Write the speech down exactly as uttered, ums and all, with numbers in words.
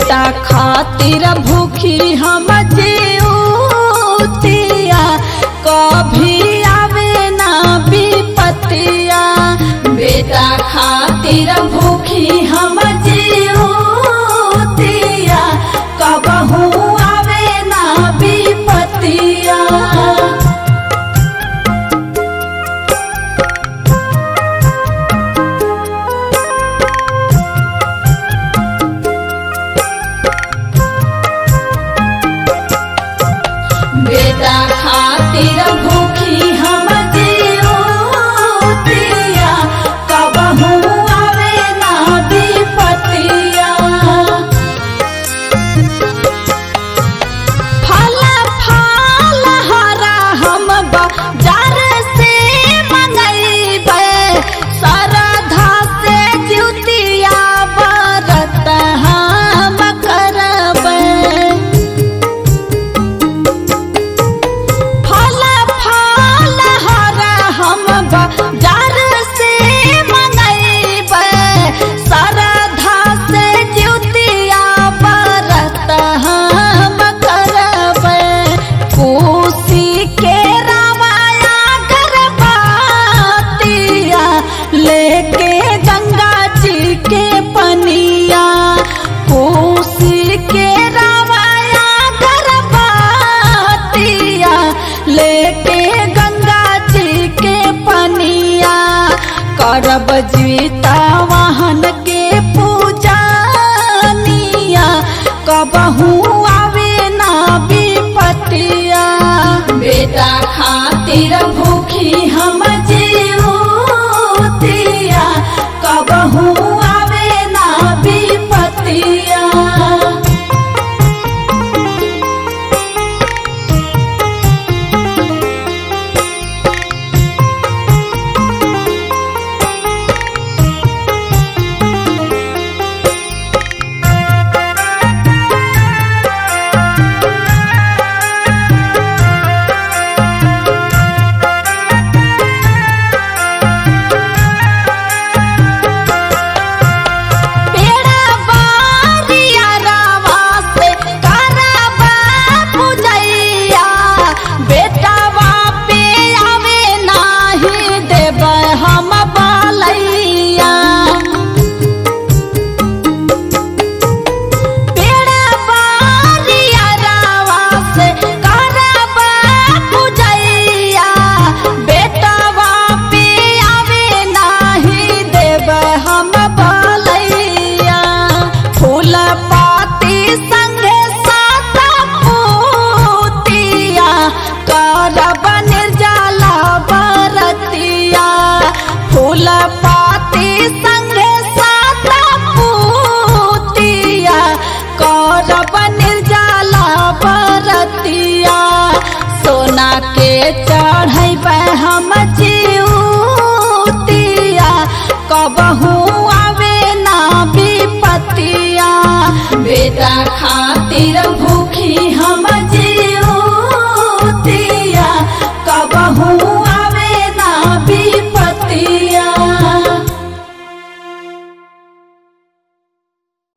बेटा खातिर भूखी हम जीवतिया कभी आवे ना विपतिया। बेटा खातिर भूखी हम जीवतिया कबहू आवे ना विपतिया। बेटा खातिर भूखी हम जीवतिया कबहू आवे ना विपतिया। फल फल हरा हम बाजार से मंगैबे श्रद्धा से ज्योतिया व्रत हम करबै। बाजार से मंगैबे श्रद्धा से ज्योतिया व्रत हम करबै। कोसी के रामाया गरबातिया लेके गंगा जी के पनिया। कोसी के रामाया गरबातिया लेके गंगा जी के पनिया। करब जीविता वाहन के